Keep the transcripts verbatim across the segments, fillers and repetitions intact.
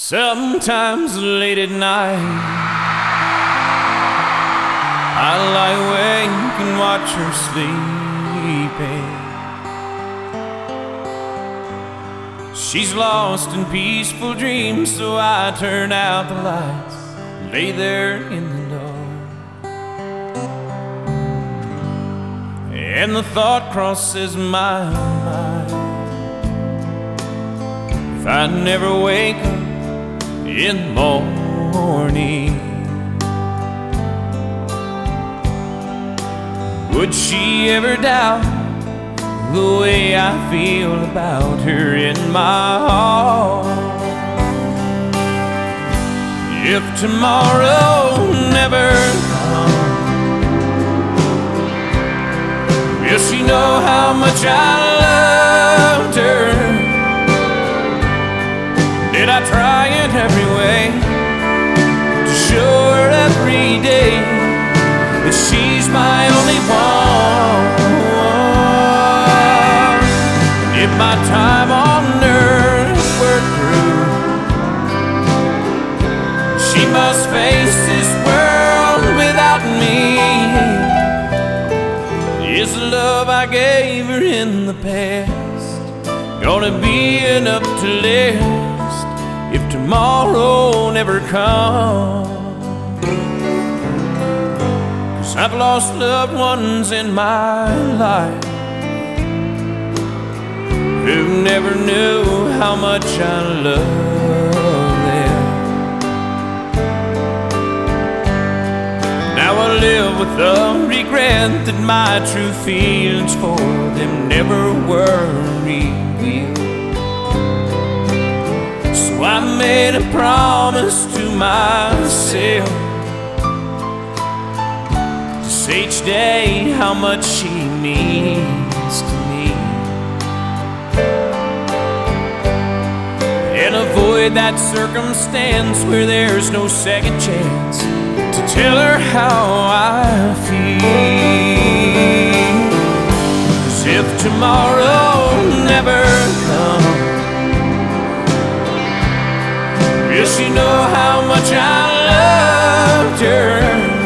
Sometimes late at night I lie awake and watch her sleeping. She's lost in peaceful dreams, so I turn out the lights, lay there in the dark, and the thought crosses my mind: if I never wake up in the morning, would she ever doubt the way I feel about her in my heart? If tomorrow never comes, will she know how much I loved her? Did I try in every way to show her every day that she's my only one? If my time on earth were through, she must face this world without me. Is the love I gave her in the past gonna be enough to last if tomorrow never comes? 'Cause I've lost loved ones in my life who never knew how much I love them. Now I live with the regret that my true feelings for them never were revealed. So I made a promise to myself to say each day how much she means to me, and avoid that circumstance where there's no second chance to tell her how I feel. 'Cause if tomorrow never comes, will she know how much I loved her?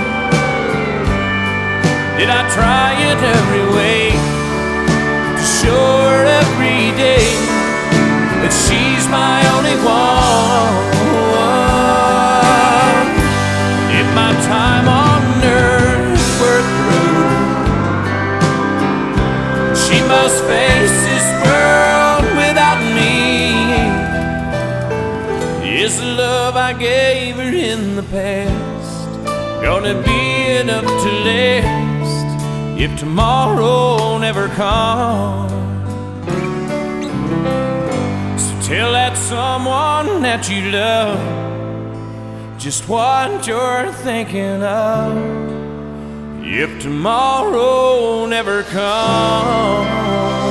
Did I try it every way to show her every day that she's my only one? If my time on earth were through, she must face this world without me. Is the love I gave her in the past gonna be enough to last if tomorrow never comes? So tell that someone that you love just what you're thinking of if tomorrow never comes.